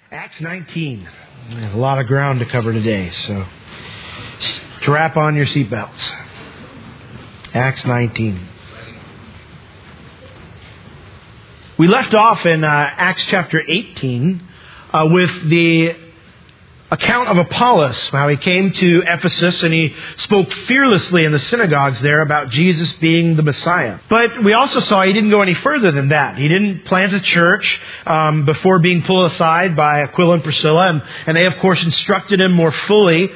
Acts 19. We have a lot of ground to cover today, so strap on your seatbelts. Acts 19. We left off in Acts chapter 18 with the account of Apollos, how he came to Ephesus and he spoke fearlessly in the synagogues there about Jesus being the Messiah. But we also saw he didn't go any further than that. He didn't plant a church before being pulled aside by Aquila and Priscilla, and they of course instructed him more fully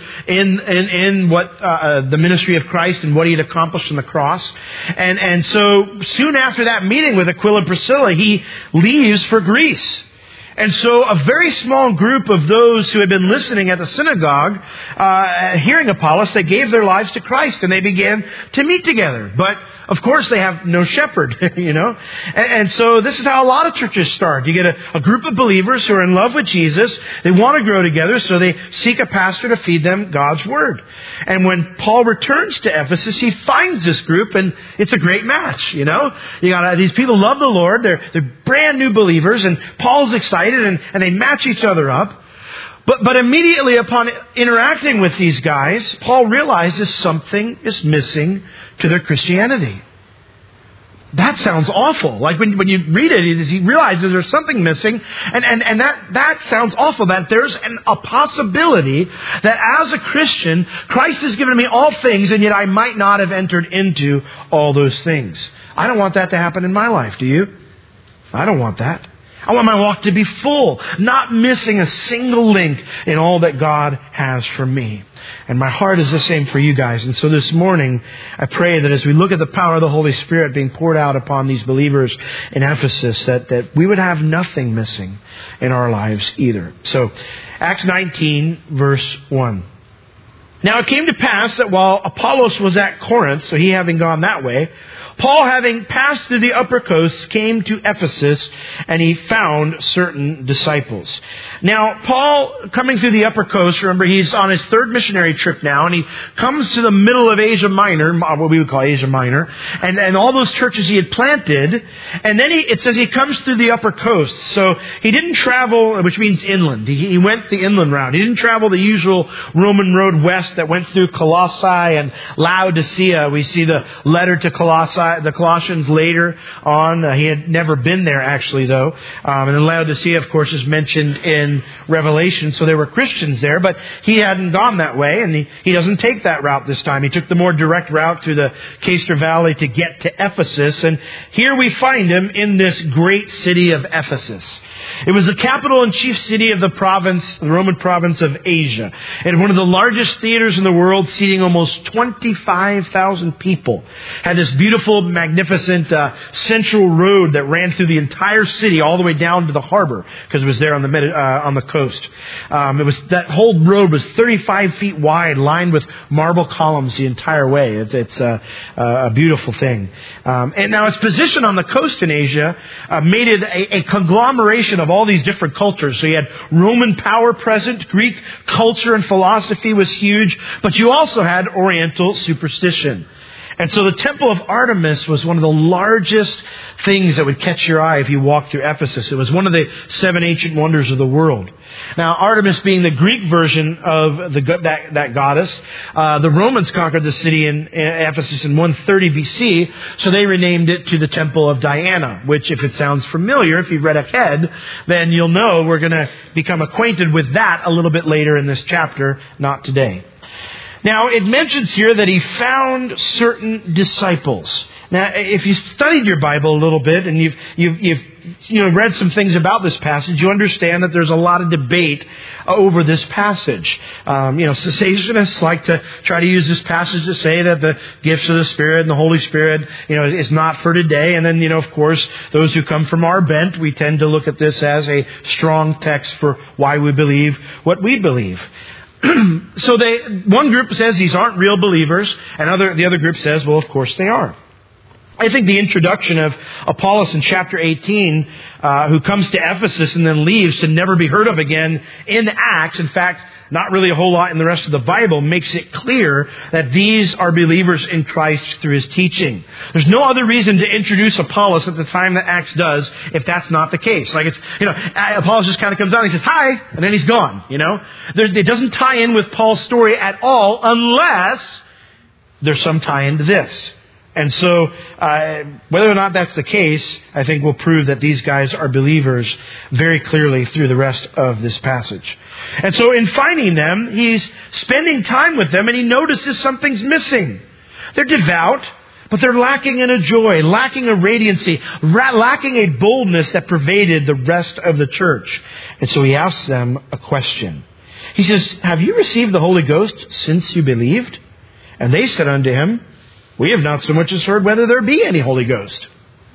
in what the ministry of Christ and what he had accomplished on the cross. And so soon after that meeting with Aquila and Priscilla, he leaves for Greece. And so a very small group of those who had been listening at the synagogue, hearing Apollos, they gave their lives to Christ and they began to meet together. But of course they have no shepherd, you know. And so this is how a lot of churches start. You get a group of believers who are in love with Jesus. They want to grow together, so they seek a pastor to feed them God's Word. And when Paul returns to Ephesus, he finds this group and it's a great match, you know. You got these people love the Lord. They're brand new believers and Paul's excited. And they match each other up. But immediately upon interacting with these guys, Paul realizes something is missing to their Christianity. That sounds awful. Like when you read it, he realizes there's something missing. And that sounds awful. That there's a possibility that as a Christian, Christ has given me all things, and yet I might not have entered into all those things. I don't want that to happen in my life. Do you? I don't want that. I want my walk to be full, not missing a single link in all that God has for me. And my heart is the same for you guys. And so this morning, I pray that as we look at the power of the Holy Spirit being poured out upon these believers in Ephesus, that we would have nothing missing in our lives either. So, Acts 19, verse 1. Now it came to pass that while Apollos was at Corinth, so he having gone that way, Paul, having passed through the upper coast, came to Ephesus, and he found certain disciples. Now, Paul, coming through the upper coast, remember, he's on his third missionary trip now, and he comes to the middle of Asia Minor, what we would call Asia Minor, and all those churches he had planted, and then it says he comes through the upper coast. So he didn't travel, which means inland. He went the inland route. He didn't travel the usual Roman road west that went through Colossae and Laodicea. We see the letter to the Colossians later on. He had never been there actually though. And then Laodicea of course is mentioned in Revelation. So there were Christians there, but he hadn't gone that way and he doesn't take that route this time. He took the more direct route through the Cayster Valley to get to Ephesus. And here we find him in this great city of Ephesus. It was the capital and chief city of the Roman province of Asia. And one of the largest theaters in the world, seating almost 25,000 people. Had this beautiful, magnificent central road that ran through the entire city all the way down to the harbor, because it was there on the coast. That whole road was 35 feet wide, lined with marble columns the entire way. It's a beautiful thing. And now its position on the coast in Asia made it a conglomeration of all these different cultures. So you had Roman power present, Greek culture and philosophy was huge, but you also had Oriental superstition. And so the Temple of Artemis was one of the largest things that would catch your eye if you walked through Ephesus. It was one of the 7 ancient wonders of the world. Now, Artemis being the Greek version of that goddess, the Romans conquered the city in Ephesus in 130 BC, so they renamed it to the Temple of Diana, which, if it sounds familiar, if you've read ahead, then you'll know we're going to become acquainted with that a little bit later in this chapter, not today. Now, it mentions here that he found certain disciples. Now, if you studied your Bible a little bit and you've read some things about this passage, you understand that there's a lot of debate over this passage. Cessationists like to try to use this passage to say that the gifts of the Spirit and the Holy Spirit, is not for today. And then, of course, those who come from our bent, we tend to look at this as a strong text for why we believe what we believe. So one group says these aren't real believers, and the other group says, well, of course they are. I think the introduction of Apollos in chapter 18, who comes to Ephesus and then leaves to never be heard of again in Acts, in fact, not really a whole lot in the rest of the Bible, makes it clear that these are believers in Christ through his teaching. There's no other reason to introduce Apollos at the time that Acts does if that's not the case. Like Apollos just kind of comes out and he says, hi, and then he's gone, It doesn't tie in with Paul's story at all unless there's some tie into this. And so, whether or not that's the case, I think will prove that these guys are believers very clearly through the rest of this passage. And so in finding them, he's spending time with them and he notices something's missing. They're devout, but they're lacking in a joy, lacking a radiancy, lacking a boldness that pervaded the rest of the church. And so he asks them a question. He says, have you received the Holy Ghost since you believed? And they said unto him, we have not so much as heard whether there be any Holy Ghost.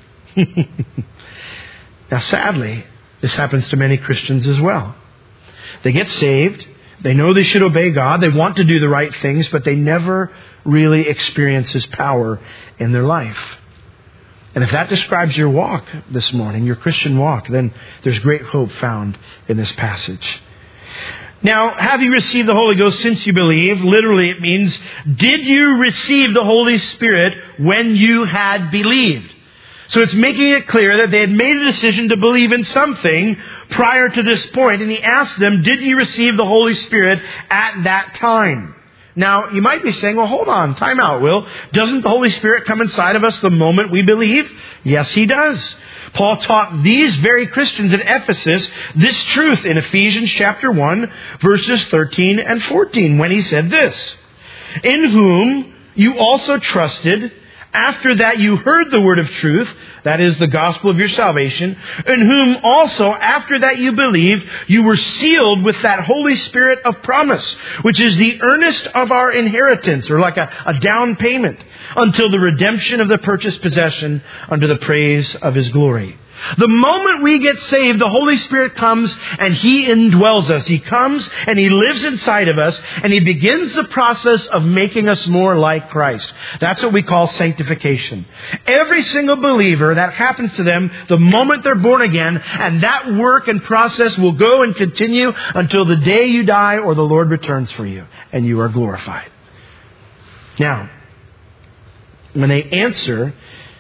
Now, sadly, this happens to many Christians as well. They get saved. They know they should obey God. They want to do the right things, but they never really experience His power in their life. And if that describes your walk this morning, your Christian walk, then there's great hope found in this passage. Now, have you received the Holy Ghost since you believe? Literally, it means, did you receive the Holy Spirit when you had believed? So it's making it clear that they had made a decision to believe in something prior to this point. And he asked them, did you receive the Holy Spirit at that time? Now, you might be saying, well, hold on, time out, Will. Doesn't the Holy Spirit come inside of us the moment we believe? Yes, He does. Paul taught these very Christians at Ephesus this truth in Ephesians chapter 1, verses 13 and 14, when he said this, in whom you also trusted, after that you heard the word of truth, that is the gospel of your salvation, in whom also after that you believed, you were sealed with that Holy Spirit of promise, which is the earnest of our inheritance, or like a down payment, until the redemption of the purchased possession unto the praise of His glory. The moment we get saved, the Holy Spirit comes and He indwells us. He comes and He lives inside of us and He begins the process of making us more like Christ. That's what we call sanctification. Every single believer, that happens to them the moment they're born again, and that work and process will go and continue until the day you die or the Lord returns for you and you are glorified. Now, when they answer,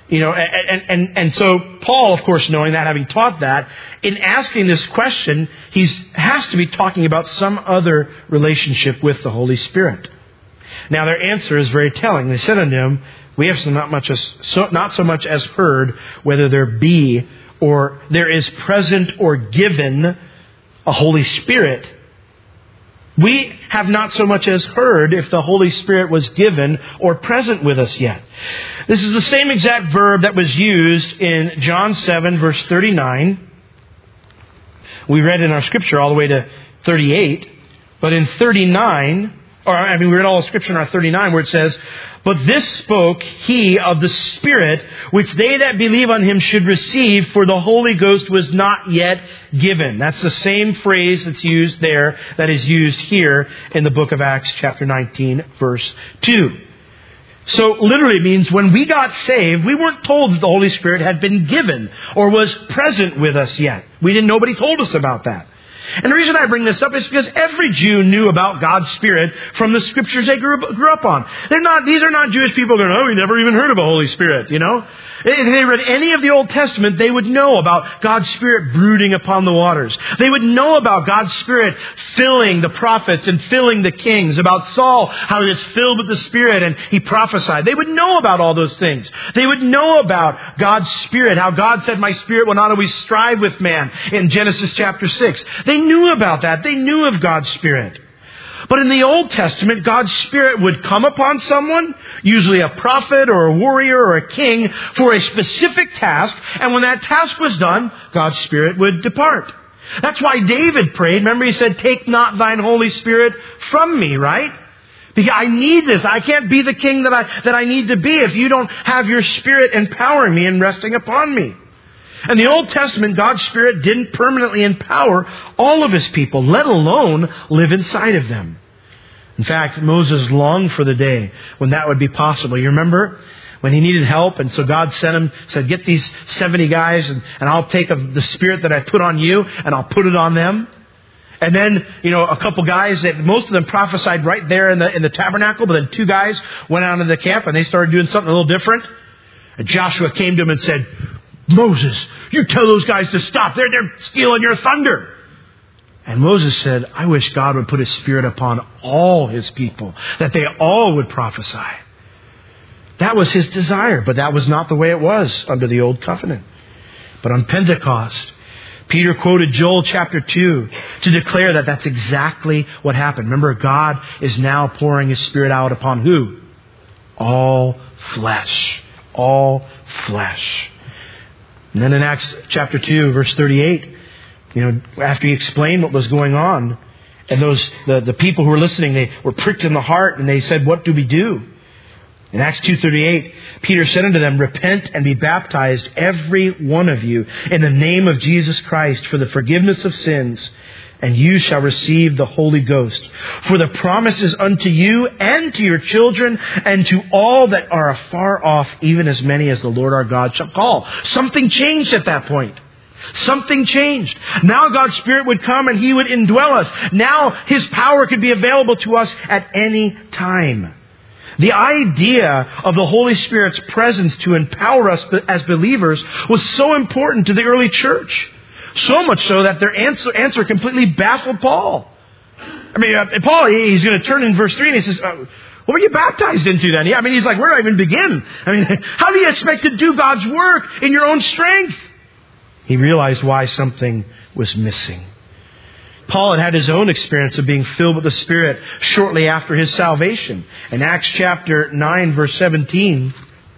and so Paul, of course, knowing that, having taught that, in asking this question, he has to be talking about some other relationship with the Holy Spirit. Now, their answer is very telling. They said unto him, we have not so much as heard whether there be or there is present or given a Holy Spirit. We have not so much as heard if the Holy Spirit was given or present with us yet. This is the same exact verb that was used in John 7, verse 39. We read in our scripture all the way to 38. But in 39, we read all the scripture in our 39 where it says, but this spoke He of the Spirit, which they that believe on Him should receive, for the Holy Ghost was not yet given. That's the same phrase that's used there that is used here in the book of Acts chapter 19, verse 2. So literally means when we got saved, we weren't told that the Holy Spirit had been given or was present with us yet. Nobody told us about that. And the reason I bring this up is because every Jew knew about God's Spirit from the scriptures they grew up on. These are not Jewish people going, we never even heard of a Holy Spirit, If they read any of the Old Testament, they would know about God's Spirit brooding upon the waters. They would know about God's Spirit filling the prophets and filling the kings, about Saul, how he was filled with the Spirit and he prophesied. They would know about all those things. They would know about God's Spirit, how God said, my Spirit will not always strive with man in Genesis chapter 6. They knew about that. They knew of God's Spirit. But in the Old Testament, God's Spirit would come upon someone, usually a prophet or a warrior or a king, for a specific task. And when that task was done, God's Spirit would depart. That's why David prayed. Remember, he said, take not thine Holy Spirit from me, right? Because I need this. I can't be the king that I need to be if you don't have your Spirit empowering me and resting upon me. In the Old Testament, God's Spirit didn't permanently empower all of His people, let alone live inside of them. In fact, Moses longed for the day when that would be possible. You remember when he needed help. And so God sent him, said, get these 70 guys and I'll take of the Spirit that I put on you and I'll put it on them. And then, a couple guys that most of them prophesied right there in the tabernacle, but then 2 guys went out into the camp and they started doing something a little different. And Joshua came to him and said, Moses, you tell those guys to stop. They're stealing your thunder. And Moses said, I wish God would put His Spirit upon all His people, that they all would prophesy. That was his desire, but that was not the way it was under the Old Covenant. But on Pentecost, Peter quoted Joel chapter 2 to declare that that's exactly what happened. Remember, God is now pouring His Spirit out upon who? All flesh. All flesh. And then in Acts chapter 2, verse 38, after He explained what was going on, and the people who were listening, they were pricked in the heart, and they said, what do we do? In Acts 2:38, Peter said unto them, repent and be baptized, every one of you, in the name of Jesus Christ, for the forgiveness of sins, and you shall receive the Holy Ghost. For the promise is unto you and to your children and to all that are afar off, even as many as the Lord our God shall call. Something changed at that point. Something changed. Now God's Spirit would come and He would indwell us. Now His power could be available to us at any time. The idea of the Holy Spirit's presence to empower us as believers was so important to the early church. So much so that their answer completely baffled Paul. Paul, he's going to turn in verse 3 and he says, what were you baptized into then? He's like, where do I even begin? How do you expect to do God's work in your own strength? He realized why something was missing. Paul had his own experience of being filled with the Spirit shortly after his salvation. In Acts chapter 9, verse 17,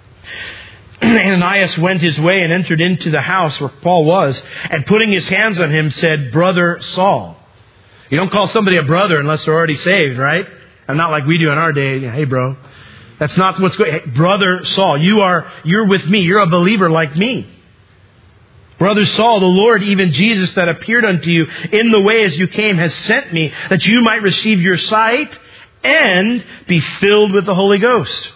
Ananias went his way and entered into the house where Paul was, and putting his hands on him said, Brother Saul. You don't call somebody a brother unless they're already saved, right? And not like we do in our day. Hey, bro. That's not what's going on. Hey, Brother Saul, you're with me. You're a believer like me. Brother Saul, the Lord, even Jesus that appeared unto you in the way as you came, has sent me that you might receive your sight and be filled with the Holy Ghost.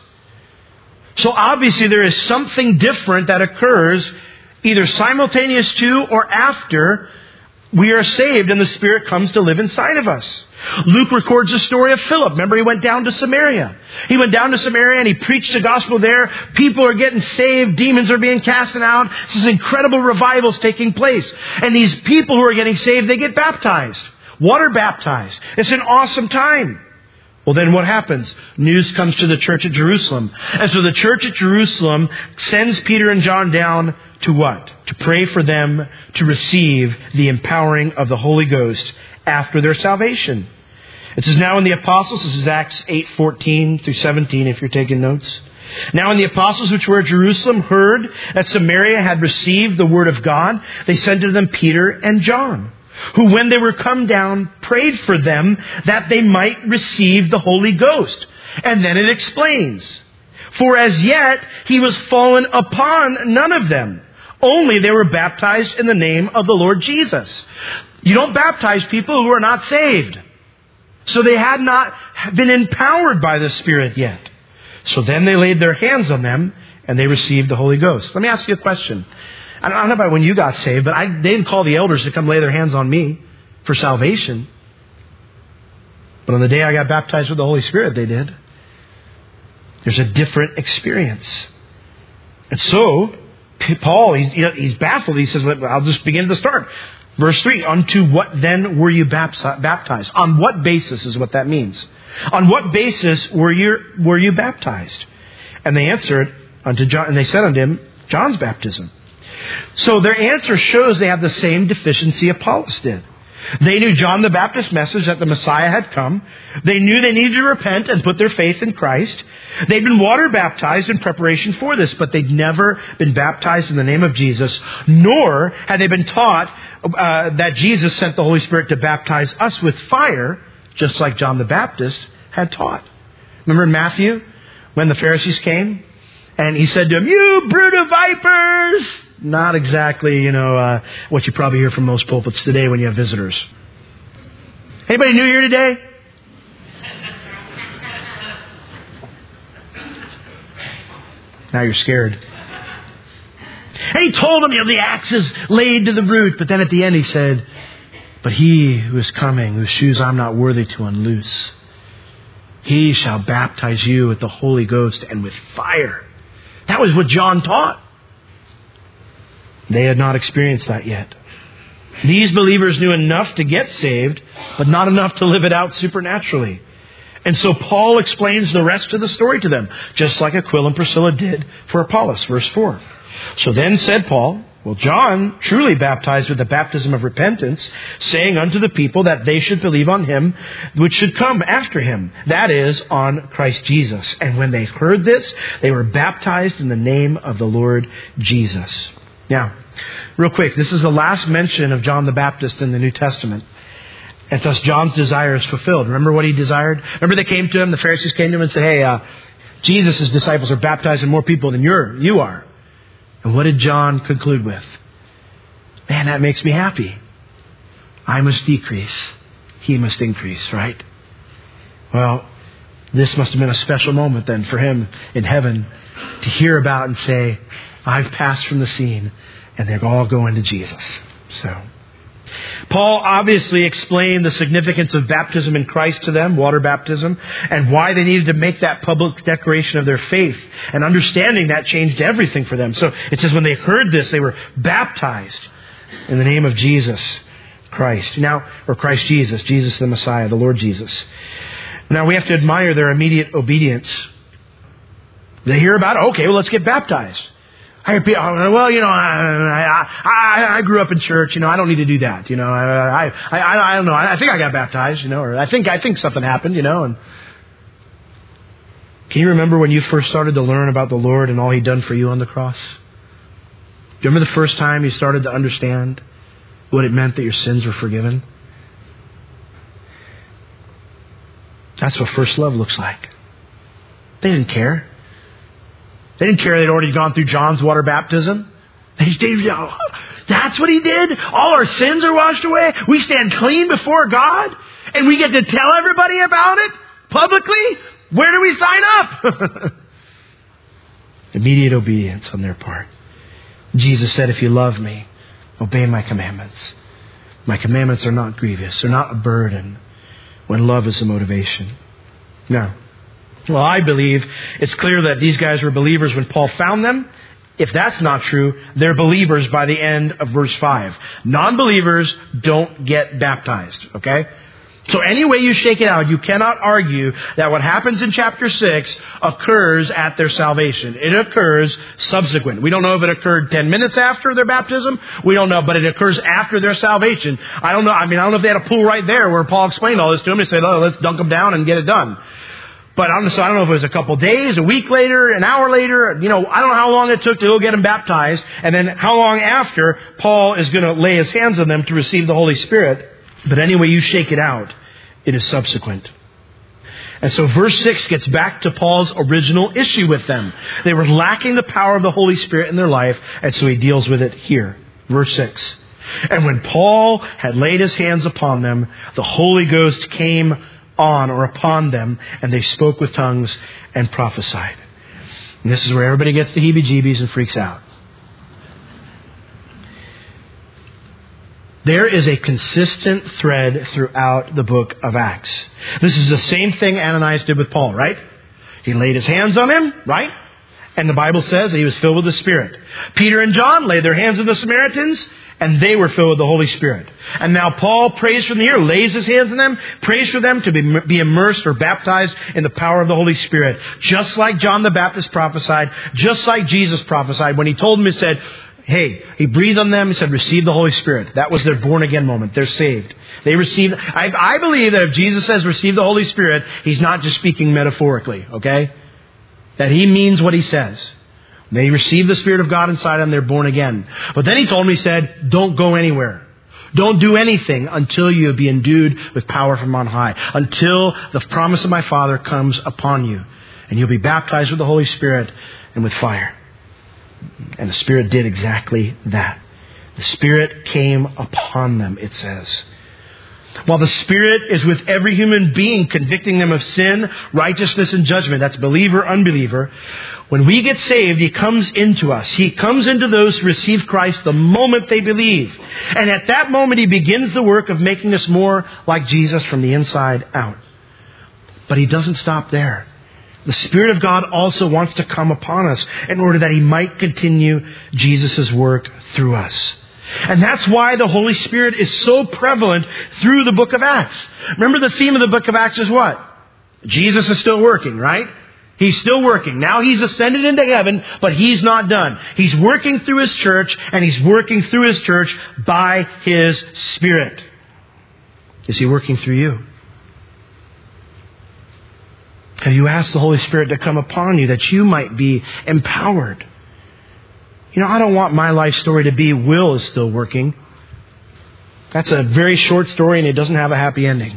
So obviously there is something different that occurs either simultaneous to or after we are saved and the Spirit comes to live inside of us. Luke records the story of Philip. Remember, he went down to Samaria. He went down to Samaria and he preached the gospel there. People are getting saved. Demons are being cast out. This is incredible revivals taking place. And these people who are getting saved, they get baptized. Water baptized. It's an awesome time. Well, then what happens? News comes to the church at Jerusalem. And so the church at Jerusalem sends Peter and John down to what? To pray for them to receive the empowering of the Holy Ghost after their salvation. It says, now in the apostles, this is Acts 8:14 through 17 if you're taking notes. Now when the apostles which were at Jerusalem heard that Samaria had received the word of God, they sent to them Peter and John, who when they were come down prayed for them that they might receive the Holy Ghost. And then it explains, for as yet he was fallen upon none of them, only they were baptized in the name of the Lord Jesus. You don't baptize people who are not saved. So they had not been empowered by the Spirit yet. So then they laid their hands on them and they received the Holy Ghost. Let me ask you a question. I don't know about when you got saved, but they didn't call the elders to come lay their hands on me for salvation. But on the day I got baptized with the Holy Spirit, they did. There's a different experience. And so, Paul, he's baffled. He says, I'll just begin at the start. Verse 3, unto what then were you baptized? On what basis is what that means? On what basis were you baptized? And they answered unto John, and they said unto him, John's baptism. So their answer shows they have the same deficiency Apollos did. They knew John the Baptist's message that the Messiah had come. They knew they needed to repent and put their faith in Christ. They'd been water baptized in preparation for this, but they'd never been baptized in the name of Jesus, nor had they been taught that Jesus sent the Holy Spirit to baptize us with fire, just like John the Baptist had taught. Remember in Matthew, when the Pharisees came? And he said to them, you brood of vipers! Not exactly, what you probably hear from most pulpits today when you have visitors. Anybody new here today? Now you're scared. And he told them, the axe is laid to the root. But then at the end he said, but he who is coming, whose shoes I'm not worthy to unloose, he shall baptize you with the Holy Ghost and with fire. That was what John taught. They had not experienced that yet. These believers knew enough to get saved, but not enough to live it out supernaturally. And so Paul explains the rest of the story to them, just like Aquila and Priscilla did for Apollos, verse 4. So then said Paul, well, John truly baptized with the baptism of repentance, saying unto the people that they should believe on him which should come after him, that is, on Christ Jesus. And when they heard this, they were baptized in the name of the Lord Jesus. Now, real quick, this is the last mention of John the Baptist in the New Testament. And thus John's desire is fulfilled. Remember what he desired? Remember they came to him, the Pharisees came to him and said, hey, Jesus' disciples are baptizing more people than you are. And what did John conclude with? Man, that makes me happy. I must decrease. He must increase, right? Well, this must have been a special moment then for him in heaven to hear about and say, I've passed from the scene, and they're all going to Jesus. So, Paul obviously explained the significance of baptism in Christ to them, water baptism, and why they needed to make that public declaration of their faith. And understanding that changed everything for them. So it says when they heard this, they were baptized in the name of Jesus Christ. Now, or Christ Jesus, Jesus the Messiah, the Lord Jesus. Now we have to admire their immediate obedience. They hear about it, okay, well let's get baptized. I hear people, well, I grew up in church, I don't need to do that, I don't know, I think I got baptized, or I think something happened, and can you remember when you first started to learn about the Lord and all He'd done for you on the cross? Do you remember the first time you started to understand what it meant that your sins were forgiven? That's what first love looks like. They didn't care. They didn't care they'd already gone through John's water baptism. That's what he did? All our sins are washed away? We stand clean before God? And we get to tell everybody about it publicly? Where do we sign up? Immediate obedience on their part. Jesus said, if you love me, obey my commandments. My commandments are not grievous. They're not a burden when love is the motivation. Now, well, I believe it's clear that these guys were believers when Paul found them. If that's not true, they're believers by the end of verse 5. Non-believers don't get baptized, okay? So any way you shake it out, you cannot argue that what happens in chapter 6 occurs at their salvation. It occurs subsequent. We don't know if it occurred 10 minutes after their baptism. We don't know, but it occurs after their salvation. I don't know if they had a pool right there where Paul explained all this to them. He said, let's dunk them down and get it done. But I don't know if it was a couple days, a week later, an hour later. I don't know how long it took to go get them baptized. And then how long after Paul is going to lay his hands on them to receive the Holy Spirit. But anyway, you shake it out, it is subsequent. And so verse 6 gets back to Paul's original issue with them. They were lacking the power of the Holy Spirit in their life. And so he deals with it here. Verse 6. And when Paul had laid his hands upon them, the Holy Ghost came on or upon them, and they spoke with tongues and prophesied. And this is where everybody gets the heebie-jeebies and freaks out. There is a consistent thread throughout the book of Acts. This is the same thing Ananias did with Paul, right? He laid his hands on him, right? And the Bible says that he was filled with the Spirit. Peter and John laid their hands on the Samaritans, and they were filled with the Holy Spirit. And now Paul prays from here, lays his hands on them, prays for them to be immersed or baptized in the power of the Holy Spirit. Just like John the Baptist prophesied, just like Jesus prophesied. When he told them, he said, hey, he breathed on them, he said, receive the Holy Spirit. That was their born again moment. They're saved. They received. I believe that if Jesus says receive the Holy Spirit, he's not just speaking metaphorically, okay? That he means what he says. They receive the Spirit of God inside them, they're born again. But then he told me, he said, don't go anywhere. Don't do anything until you be endued with power from on high. Until the promise of my Father comes upon you. And you'll be baptized with the Holy Spirit and with fire. And the Spirit did exactly that. The Spirit came upon them, it says. While the Spirit is with every human being, convicting them of sin, righteousness, and judgment. That's believer, unbeliever. When we get saved, He comes into us. He comes into those who receive Christ the moment they believe. And at that moment, He begins the work of making us more like Jesus from the inside out. But He doesn't stop there. The Spirit of God also wants to come upon us in order that He might continue Jesus' work through us. And that's why the Holy Spirit is so prevalent through the book of Acts. Remember, the theme of the book of Acts is what? Jesus is still working, right? He's still working. Now He's ascended into heaven, but He's not done. He's working through His church, and He's working through His church by His Spirit. Is He working through you? Have you asked the Holy Spirit to come upon you that you might be empowered? You know, I don't want my life story to be Will is still working. That's a very short story and it doesn't have a happy ending.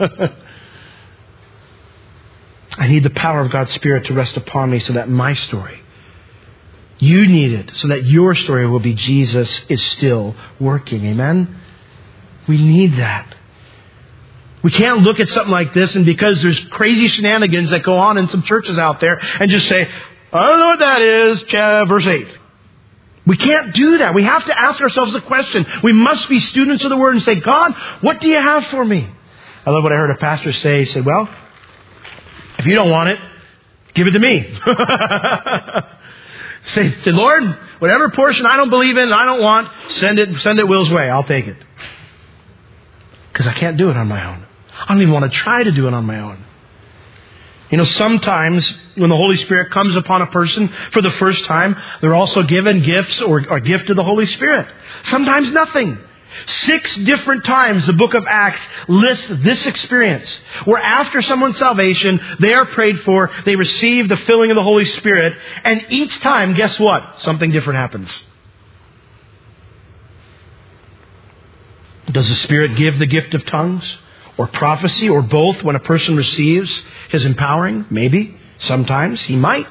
I need the power of God's Spirit to rest upon me so that my story, you need it so that your story will be Jesus is still working. Amen? We need that. We can't look at something like this and because there's crazy shenanigans that go on in some churches out there and just say, I don't know what that is, verse 8. We can't do that. We have to ask ourselves the question. We must be students of the Word and say, God, what do you have for me? I love what I heard a pastor say. He said, well, if you don't want it, give it to me. Say, Lord, whatever portion I don't believe in, I don't want, send it Will's way. I'll take it. Because I can't do it on my own. I don't even want to try to do it on my own. You know, sometimes when the Holy Spirit comes upon a person for the first time, they're also given gifts or a gift of the Holy Spirit. Sometimes nothing. 6 different times the book of Acts lists this experience where after someone's salvation, they are prayed for, they receive the filling of the Holy Spirit, and each time, guess what? Something different happens. Does the Spirit give the gift of tongues or prophecy or both when a person receives His empowering? Maybe. Sometimes He might.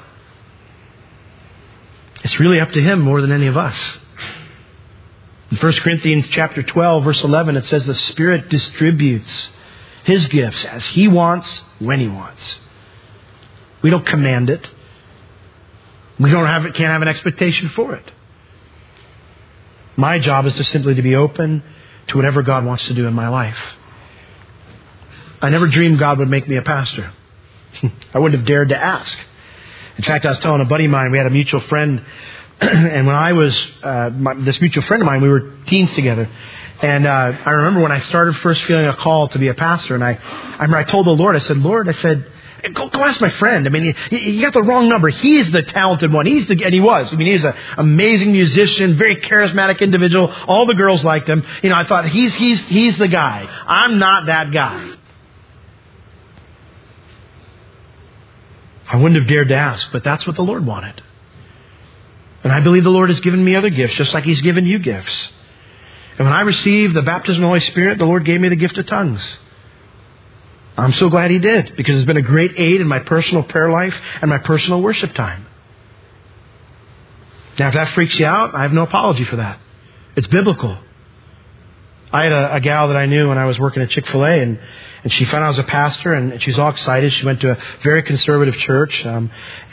It's really up to Him more than any of us. In 1 Corinthians chapter 12, verse 11, it says the Spirit distributes His gifts as He wants, when He wants. We don't command it. We can't have an expectation for it. My job is to simply to be open to whatever God wants to do in my life. I never dreamed God would make me a pastor. I wouldn't have dared to ask. In fact, I was telling a buddy of mine, we had a mutual friend, and when I was, this mutual friend of mine, we were teens together. And I remember when I started first feeling a call to be a pastor, and I remember I told the Lord, I said, go ask my friend. I mean, you got the wrong number. He's the talented one. And he was. I mean, he's an amazing musician, very charismatic individual. All the girls liked him. You know, I thought, he's the guy. I'm not that guy. I wouldn't have dared to ask, but that's what the Lord wanted. And I believe the Lord has given me other gifts, just like He's given you gifts. And when I received the baptism of the Holy Spirit, the Lord gave me the gift of tongues. I'm so glad He did, because it's been a great aid in my personal prayer life and my personal worship time. Now, if that freaks you out, I have no apology for that. It's biblical. I had a gal that I knew when I was working at Chick-fil-A, and she found out I was a pastor, and she was all excited. She went to a very conservative church, so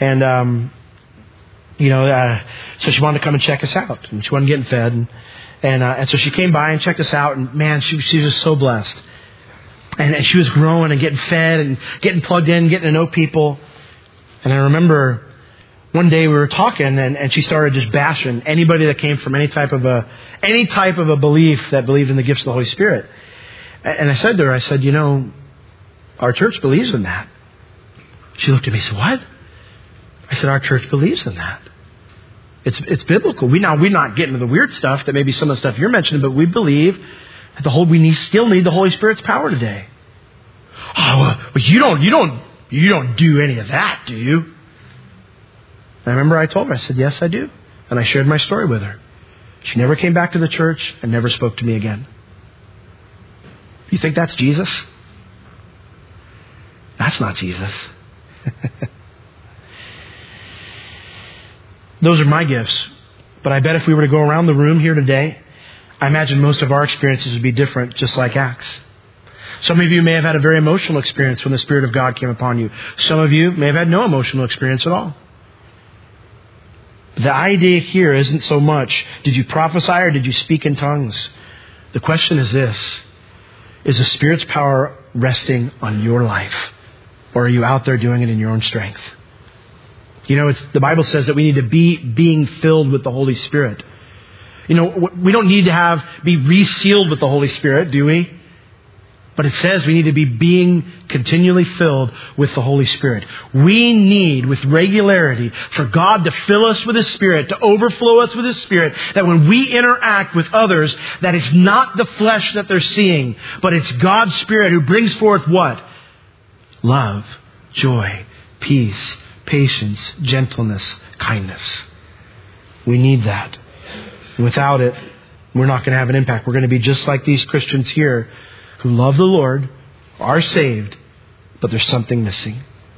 she wanted to come and check us out, and she wasn't getting fed, and so she came by and checked us out, and man, she was just so blessed. And she was growing and getting fed and getting plugged in, getting to know people. And I remember one day we were talking and she started just bashing anybody that came from any type of a belief that believed in the gifts of the Holy Spirit. And I said to her, you know, our church believes in that. She looked at me and said, what? I said, our church believes in that. It's biblical. We're not getting into the weird stuff that maybe some of the stuff you're mentioning, but we believe that we still need the Holy Spirit's power today. Oh, well, you don't do any of that, do you? And I remember I told her, I said, yes, I do. And I shared my story with her. She never came back to the church and never spoke to me again. You think that's Jesus? That's not Jesus. Those are my gifts. But I bet if we were to go around the room here today, I imagine most of our experiences would be different, just like Acts. Some of you may have had a very emotional experience when the Spirit of God came upon you. Some of you may have had no emotional experience at all. The idea here isn't so much, did you prophesy or did you speak in tongues? The question is this: is the Spirit's power resting on your life? Or are you out there doing it in your own strength? You know, the Bible says that we need to be being filled with the Holy Spirit. You know, we don't need to be resealed with the Holy Spirit, do we? But it says we need to be being continually filled with the Holy Spirit. We need, with regularity, for God to fill us with His Spirit, to overflow us with His Spirit, that when we interact with others, that it's not the flesh that they're seeing, but it's God's Spirit who brings forth what? Love, joy, peace, patience, gentleness, kindness. We need that. Without it, we're not going to have an impact. We're going to be just like these Christians here who love the Lord, are saved, but there's something missing.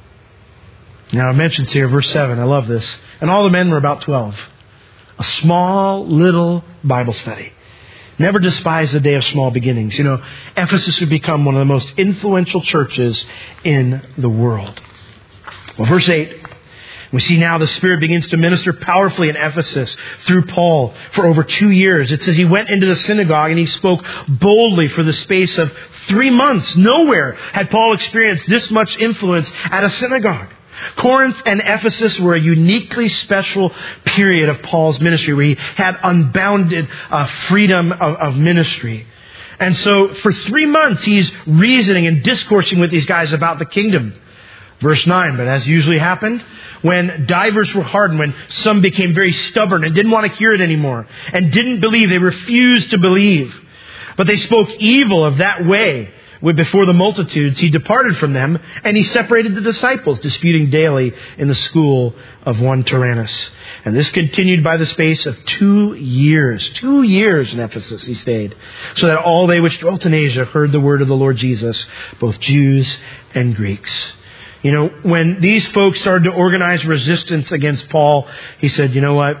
Now it mentions here, verse 7, I love this. And all the men were about 12. A small, little Bible study. Never despise the day of small beginnings. You know, Ephesus would become one of the most influential churches in the world. Well, verse 8, we see now the Spirit begins to minister powerfully in Ephesus through Paul for over 2 years. It says he went into the synagogue and he spoke boldly for the space of 3 months. Nowhere had Paul experienced this much influence at a synagogue. Corinth and Ephesus were a uniquely special period of Paul's ministry where he had unbounded freedom of ministry. And so for 3 months he's reasoning and discoursing with these guys about the kingdom. Verse 9, but as usually happened, when divers were hardened, when some became very stubborn and didn't want to hear it anymore, and didn't believe, they refused to believe. But they spoke evil of that way before the multitudes. He departed from them, and he separated the disciples, disputing daily in the school of one Tyrannus. And this continued by the space of 2 years. 2 years in Ephesus he stayed, so that all they which dwelt in Asia heard the word of the Lord Jesus, both Jews and Greeks. You know, when these folks started to organize resistance against Paul, he said, you know what?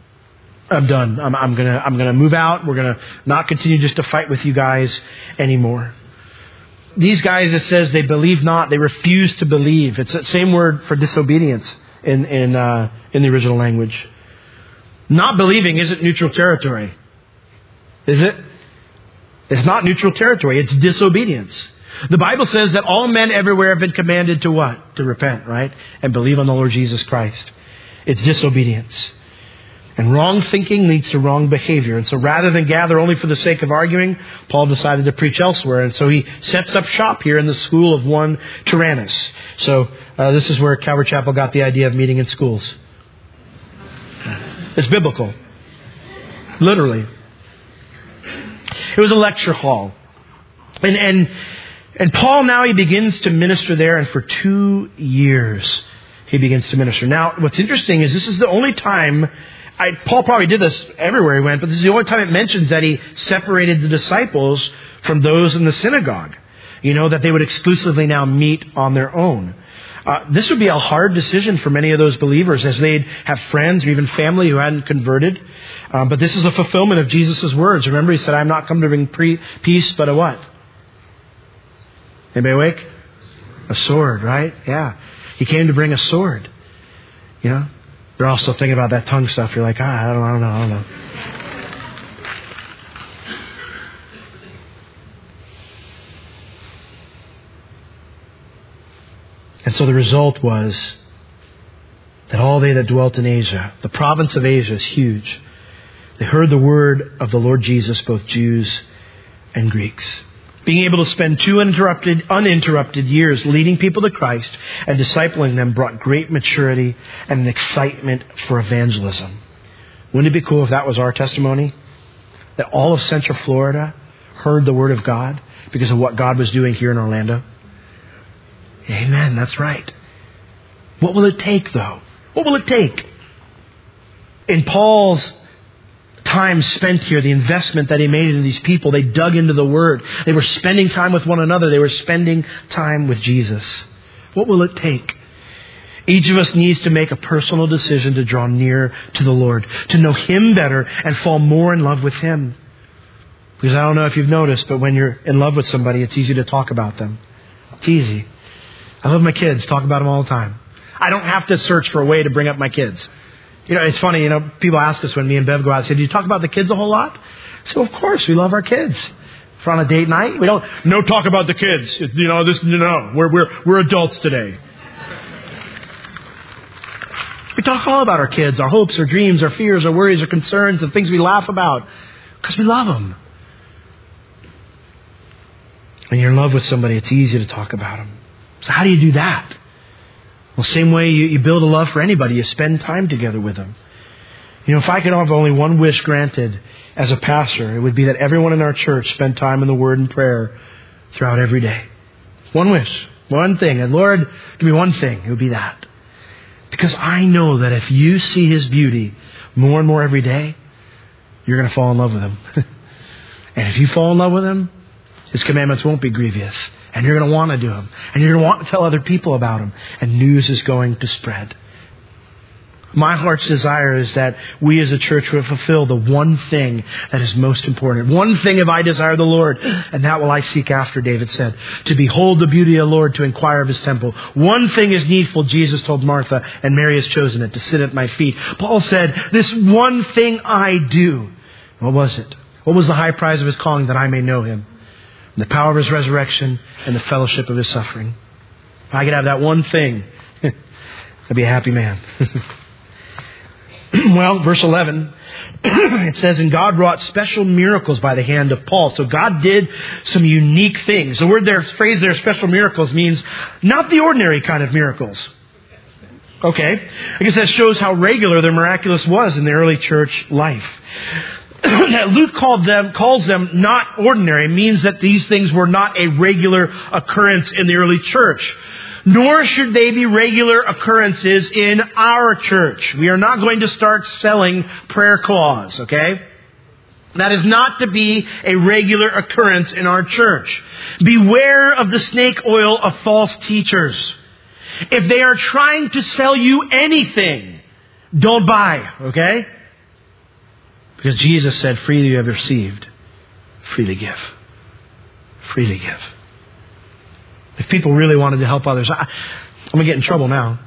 I'm done. I'm gonna move out. We're gonna not continue just to fight with you guys anymore. These guys, it says they believe not. They refuse to believe. It's the same word for disobedience in the original language. Not believing isn't neutral territory, is it? It's not neutral territory. It's disobedience. The Bible says that all men everywhere have been commanded to what? To repent, right? And believe on the Lord Jesus Christ. It's disobedience. And wrong thinking leads to wrong behavior. And so rather than gather only for the sake of arguing, Paul decided to preach elsewhere. And so he sets up shop here in the school of one Tyrannus. So this is where Calvary Chapel got the idea of meeting in schools. It's biblical. Literally. It was a lecture hall. And Paul now, he begins to minister there, and for 2 years he begins to minister. Now, what's interesting is this is the only time, Paul probably did this everywhere he went, but this is the only time it mentions that he separated the disciples from those in the synagogue. You know, that they would exclusively now meet on their own. This would be a hard decision for many of those believers, as they'd have friends or even family who hadn't converted. But this is a fulfillment of Jesus' words. Remember, he said, I'm not come to bring peace, but a what? Anybody awake? A sword, right? Yeah. He came to bring a sword. You know? You're also thinking about that tongue stuff. You're like, I don't know. And so the result was that all they that dwelt in Asia, the province of Asia is huge. They heard the word of the Lord Jesus, both Jews and Greeks. Being able to spend 2 uninterrupted years leading people to Christ and discipling them brought great maturity and an excitement for evangelism. Wouldn't it be cool if that was our testimony? That all of Central Florida heard the Word of God because of what God was doing here in Orlando? Amen, that's right. What will it take, though? What will it take? In Paul's time spent here, the investment that he made in these people, they dug into the Word. They were spending time with one another. They were spending time with Jesus. What will it take? Each of us needs to make a personal decision to draw near to the Lord, to know Him better and fall more in love with Him. Because I don't know if you've noticed, but when you're in love with somebody, it's easy to talk about them. It's easy. I love my kids. Talk about them all the time. I don't have to search for a way to bring up my kids. It's funny, people ask us when me and Bev go out, say, do you talk about the kids a whole lot? So of course, we love our kids. If we're on a date night, we don't, no talk about the kids. We're adults today. We talk all about our kids, our hopes, our dreams, our fears, our worries, our concerns, the things we laugh about. Because we love them. When you're in love with somebody, it's easy to talk about them. So how do you do that? Well, same way you build a love for anybody, you spend time together with them. If I could have only one wish granted as a pastor, it would be that everyone in our church spend time in the Word and prayer throughout every day. One wish, one thing. And Lord, give me one thing. It would be that. Because I know that if you see His beauty more and more every day, you're going to fall in love with Him. And if you fall in love with Him, His commandments won't be grievous. And you're going to want to do them. And you're going to want to tell other people about them. And news is going to spread. My heart's desire is that we as a church will fulfill the one thing that is most important. One thing have I desired the Lord, and that will I seek after, David said. To behold the beauty of the Lord, to inquire of His temple. One thing is needful, Jesus told Martha, and Mary has chosen it, to sit at my feet. Paul said, this one thing I do. What was it? What was the high prize of His calling? That I may know Him, the power of His resurrection, and the fellowship of His suffering. If I could have that one thing, I'd be a happy man. Well, verse 11, it says, and God wrought special miracles by the hand of Paul. So God did some unique things. The phrase there, special miracles, means not the ordinary kind of miracles. Okay. I guess that shows how regular the miraculous was in the early church life. That Luke calls them not ordinary means that these things were not a regular occurrence in the early church. Nor should they be regular occurrences in our church. We are not going to start selling prayer claws, okay? That is not to be a regular occurrence in our church. Beware of the snake oil of false teachers. If they are trying to sell you anything, don't buy, okay? Because Jesus said, freely you have received, freely give. Freely give. If people really wanted to help others, I'm going to get in trouble now.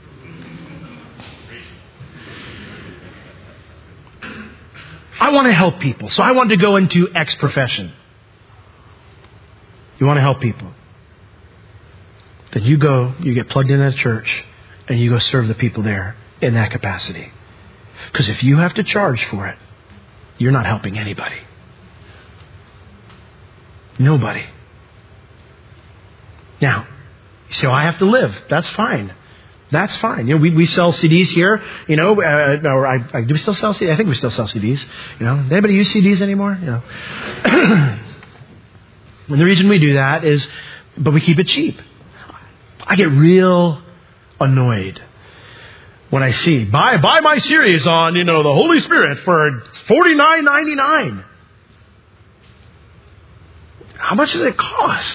I want to help people, so I want to go into X profession. You want to help people. Then you get plugged into that church, and you go serve the people there in that capacity. Because if you have to charge for it, you're not helping anybody. Nobody. Now, you say, I have to live. That's fine. That's fine. We sell CDs here. Do we still sell CDs? I think we still sell CDs. Does anybody use CDs anymore? And the reason we do that is, but we keep it cheap. I get real annoyed when I see, buy my series on, the Holy Spirit for $49.99. How much does it cost?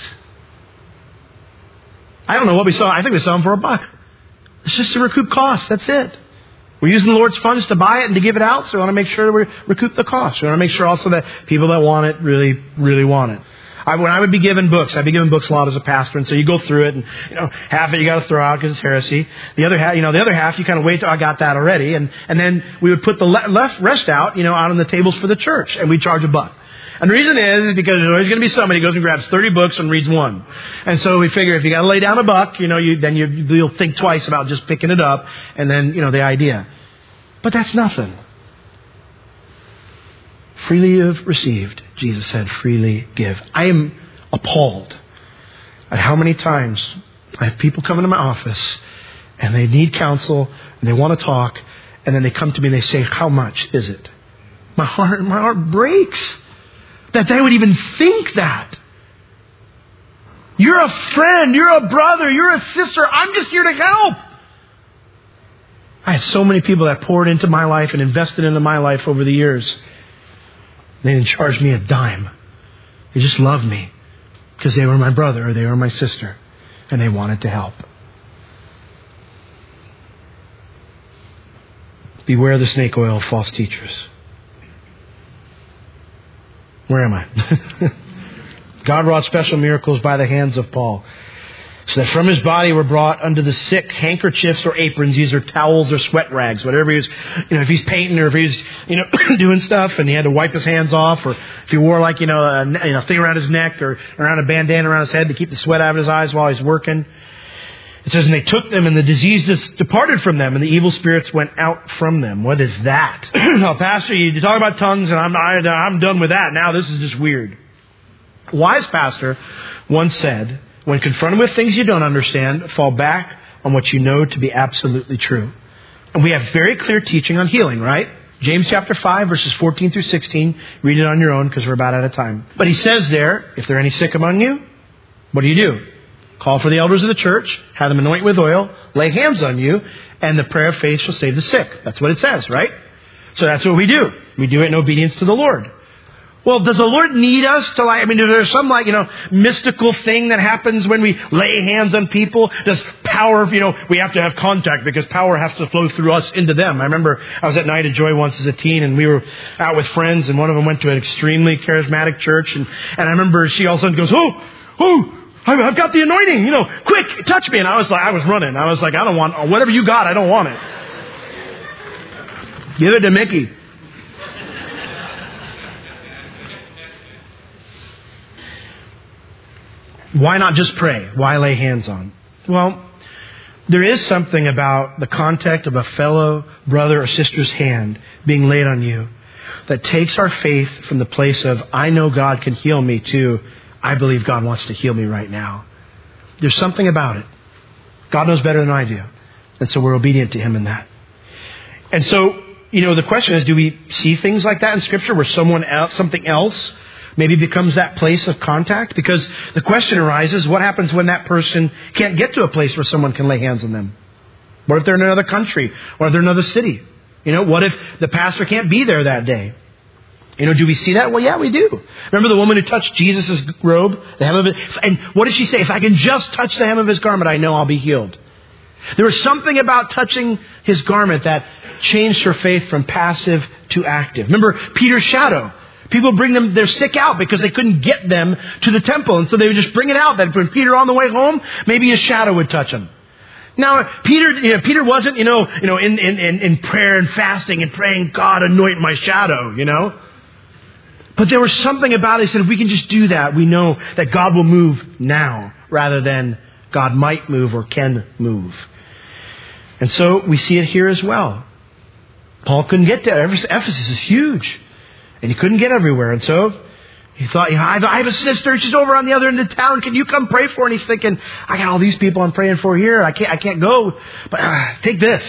I don't know what we sell. I think we sell them for $1. It's just to recoup costs. That's it. We're using the Lord's funds to buy it and to give it out, so we want to make sure we recoup the cost. We want to make sure also that people that want it really, really want it. When I would be given books, I'd be given books a lot as a pastor, and so you go through it, and half of it you got to throw out because it's heresy. The other half you kind of wait till I got that already, and then we would put the rest out, out on the tables for the church, and we charge $1. And the reason is because there's always going to be somebody who goes and grabs 30 books and reads one. And so we figure if you got to lay down $1, you'll think twice about just picking it up, and then the idea. But that's nothing. Freely you have received, Jesus said, freely give. I am appalled at how many times I have people come into my office and they need counsel and they want to talk, and then they come to me and they say, how much is it? My heart breaks that they would even think that. You're a friend, you're a brother, you're a sister. I'm just here to help. I had so many people that poured into my life and invested into my life over the years. They didn't charge me a dime. They just loved me because they were my brother or they were my sister and they wanted to help. Beware the snake oil of false teachers. Where am I? God wrought special miracles by the hands of Paul, so that from his body were brought unto the sick handkerchiefs or aprons. These are towels or sweat rags, whatever he was, if he's painting or if he's, doing stuff and he had to wipe his hands off, or if he wore like, a thing around his neck or around a bandana around his head to keep the sweat out of his eyes while he's working. It says, and they took them, and the disease departed from them, and the evil spirits went out from them. What is that? Oh, Pastor, you talk about tongues, and I'm done with that. Now this is just weird. A wise pastor once said, when confronted with things you don't understand, fall back on what you know to be absolutely true. And we have very clear teaching on healing, right? James chapter 5, verses 14 through 16. Read it on your own because we're about out of time. But he says there, if there are any sick among you, what do? Call for the elders of the church, have them anoint with oil, lay hands on you, and the prayer of faith shall save the sick. That's what it says, right? So that's what we do. We do it in obedience to the Lord. Well, does the Lord need us to is there some mystical thing that happens when we lay hands on people? Does power, we have to have contact because power has to flow through us into them. I remember I was at Night of Joy once as a teen, and we were out with friends, and one of them went to an extremely charismatic church, and I remember she all of a sudden goes, oh, I've got the anointing, quick, touch me. And I was running. I was like, I don't want, whatever you got, I don't want it. Give it to Mickey. Why not just pray? Why lay hands on? Well, there is something about the contact of a fellow brother or sister's hand being laid on you that takes our faith from the place of, I know God can heal me, to, I believe God wants to heal me right now. There's something about it. God knows better than I do. And so we're obedient to Him in that. And so, the question is, do we see things like that in Scripture where something else maybe becomes that place of contact? Because the question arises, what happens when that person can't get to a place where someone can lay hands on them? What if they're in another country? Or if they're in another city? What if the pastor can't be there that day? Do we see that? Well, yeah, we do. Remember the woman who touched Jesus' robe? The hem of it? And what did she say? If I can just touch the hem of His garment, I know I'll be healed. There was something about touching His garment that changed her faith from passive to active. Remember Peter's shadow? People bring their sick out because they couldn't get them to the temple. And so they would just bring it out. That when Peter on the way home, maybe his shadow would touch him. Now, Peter wasn't, in prayer and fasting and praying, God, anoint my shadow, But there was something about it. He said, if we can just do that, we know that God will move now rather than God might move or can move. And so we see it here as well. Paul couldn't get there. Ephesus is huge. And he couldn't get everywhere. And so he thought, I have a sister. She's over on the other end of town. Can you come pray for her? And he's thinking, I got all these people I'm praying for here. I can't go. But take this.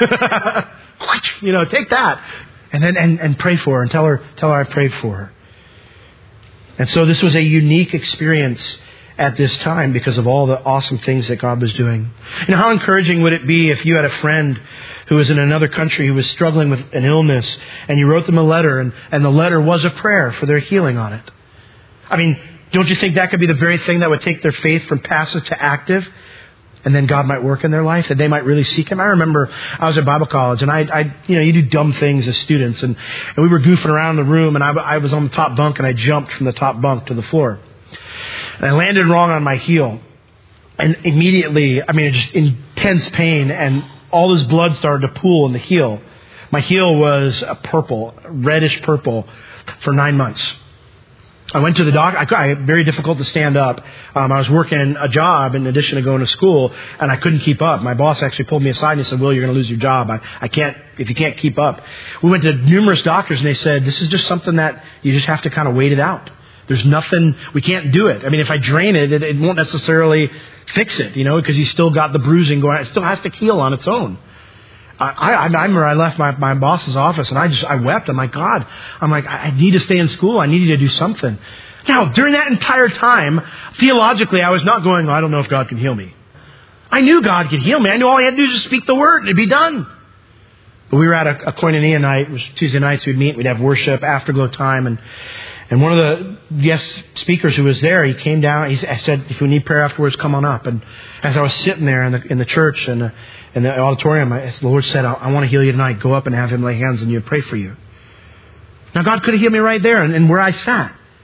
Take that. And pray for her and tell her I prayed for her. And so this was a unique experience at this time because of all the awesome things that God was doing. How encouraging would it be if you had a friend who was in another country who was struggling with an illness, and you wrote them a letter, and the letter was a prayer for their healing on it? Don't you think that could be the very thing that would take their faith from passive to active? And then God might work in their life, that they might really seek Him. I remember I was at Bible college, and I you do dumb things as students, and we were goofing around in the room, and I was on the top bunk, and I jumped from the top bunk to the floor. And I landed wrong on my heel. And immediately, just intense pain, and all this blood started to pool in the heel. My heel was a reddish purple for 9 months. I went to the doctor. Very difficult to stand up. I was working a job in addition to going to school, and I couldn't keep up. My boss actually pulled me aside and he said, Will, you're going to lose your job. I can't, if you can't keep up. We went to numerous doctors, and they said, this is just something that you just have to kind of wait it out. There's nothing, we can't do it. If I drain it, it won't necessarily fix it, because you still got the bruising going. It still has to heal on its own. I remember I left my boss's office, and I wept. I'm like, God, I need to stay in school. I need to do something. Now, during that entire time, theologically, I was not going, I don't know if God can heal me. I knew God could heal me. I knew all I had to do was just speak the word and it'd be done. But we were at a koinonia night. It was Tuesday nights. We'd meet. We'd have worship, afterglow time, and one of the guest speakers who was there, he came down. I said, if you need prayer afterwards, come on up. And as I was sitting there in the church and in the auditorium, the Lord said, I want to heal you tonight. Go up and have Him lay hands on you and pray for you. Now, God could have healed me right there and where I sat.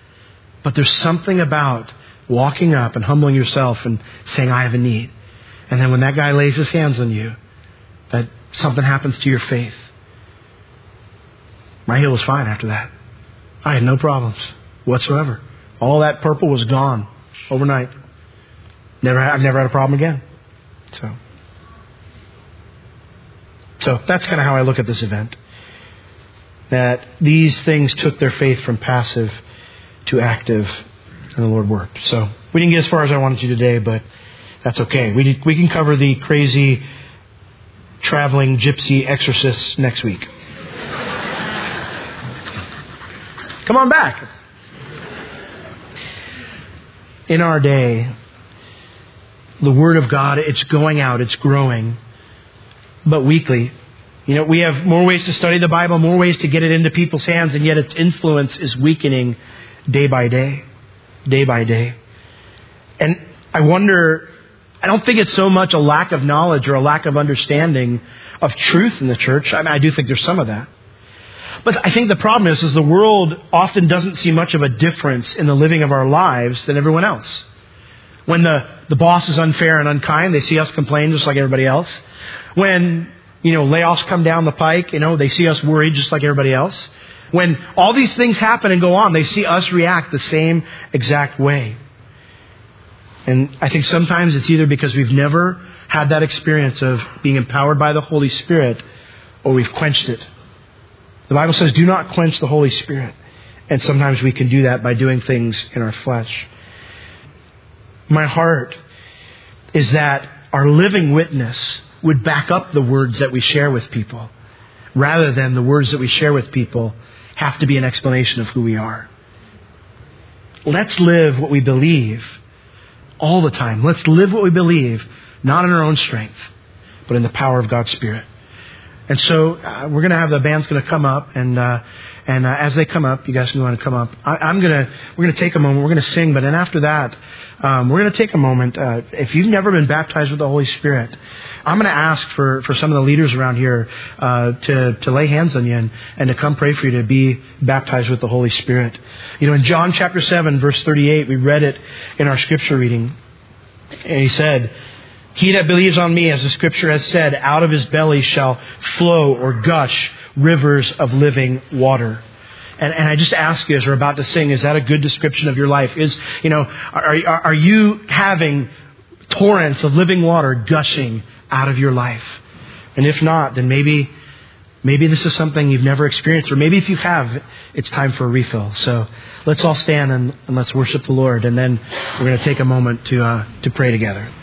But there's something about walking up and humbling yourself and saying, I have a need. And then when that guy lays his hands on you, that something happens to your faith. My heel was fine after that. I had no problems whatsoever. All that purple was gone overnight. I've never had a problem again. So that's kind of how I look at this event. That these things took their faith from passive to active, and the Lord worked. So we didn't get as far as I wanted to today, but that's okay. We can cover the crazy traveling gypsy exorcists next week. Come on back. In our day, the Word of God, it's going out, it's growing, but weekly. We have more ways to study the Bible, more ways to get it into people's hands, and yet its influence is weakening day by day. Day by day. And I wonder, I don't think it's so much a lack of knowledge or a lack of understanding of truth in the church. I do think there's some of that. But I think the problem is the world often doesn't see much of a difference in the living of our lives than everyone else. When the boss is unfair and unkind, they see us complain just like everybody else. When, layoffs come down the pike, they see us worried just like everybody else. When all these things happen and go on, they see us react the same exact way. And I think sometimes it's either because we've never had that experience of being empowered by the Holy Spirit, or we've quenched it. The Bible says, do not quench the Holy Spirit. And sometimes we can do that by doing things in our flesh. My heart is that our living witness would back up the words that we share with people, rather than the words that we share with people have to be an explanation of who we are. Let's live what we believe all the time. Let's live what we believe, not in our own strength, but in the power of God's Spirit. And so we're going to have the band's going to come up, and as they come up, you guys can want to come up. We're going to take a moment. We're going to sing, but then after that, we're going to take a moment. If you've never been baptized with the Holy Spirit, I'm going to ask for some of the leaders around here to lay hands on you and to come pray for you to be baptized with the Holy Spirit. In John chapter 7, verse 38, we read it in our scripture reading, and he said, "He that believes on me, as the Scripture has said, out of his belly shall flow or gush rivers of living water." And I just ask you, as we're about to sing, is that a good description of your life? Are you having torrents of living water gushing out of your life? And if not, then maybe this is something you've never experienced, or maybe if you have, it's time for a refill. So let's all stand and let's worship the Lord, and then we're going to take a moment to pray together.